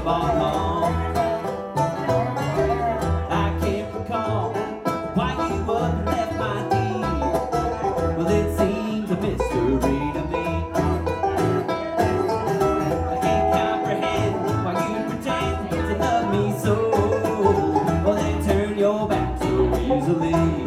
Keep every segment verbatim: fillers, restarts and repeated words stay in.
ball home. I can't recall why you up and left my dear. Well, it seems a mystery to me. I can't comprehend why you pretend to love me so. Well, then turn your back so easily.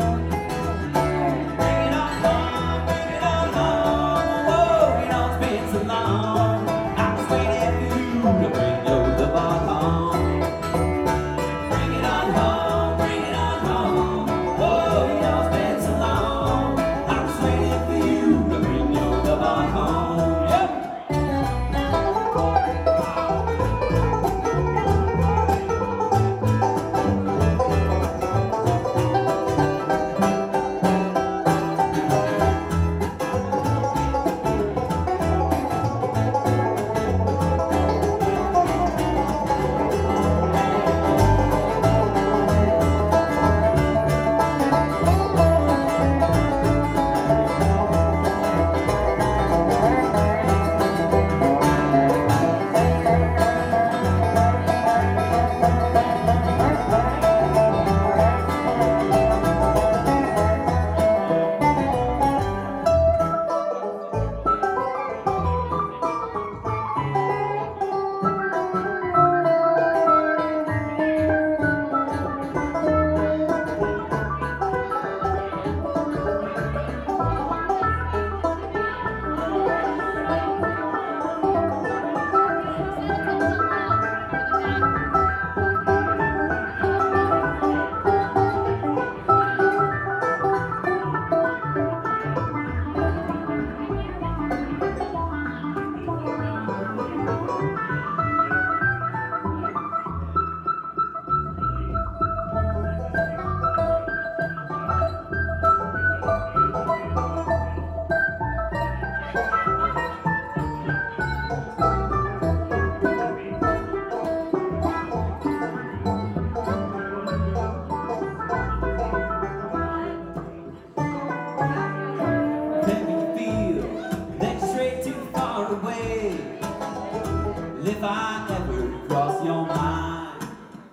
If I ever cross your mind,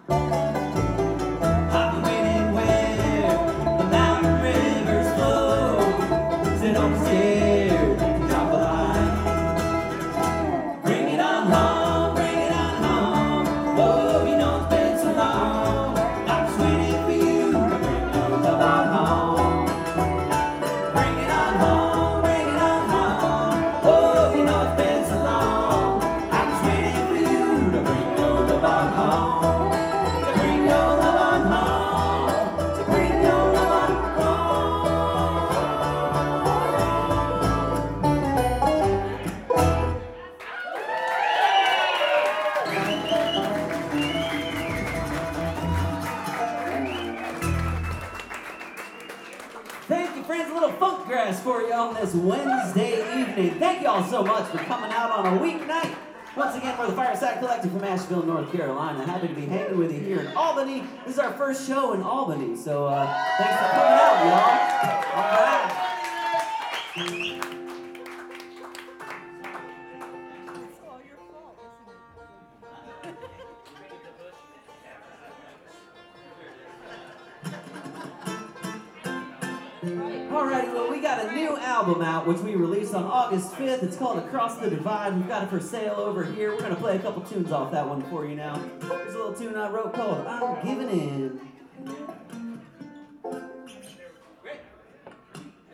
I'll be waiting where the mountain rivers flow. So don't be scared to drop a line. Bring it on home, bring it on home. Oh, you know it's been so long. I'm just waiting for you to bring your love on home. Bring it on home, bring it on home. Oh, you know it's been so long. Thank you, friends. A little funk grass for you on this Wednesday evening. Thank you all so much for coming out on a weeknight. Once again, we're the Fireside Collective from Asheville, North Carolina. Happy to be hanging with you here in Albany. This is our first show in Albany, so uh, thanks for coming out, y'all. All right. Alrighty, well, we got a new album out, which we released on August fifth. It's called Across the Divide. We've got it for sale over here. We're going to play a couple tunes off that one for you now. Here's a little tune I wrote called I'm Giving In.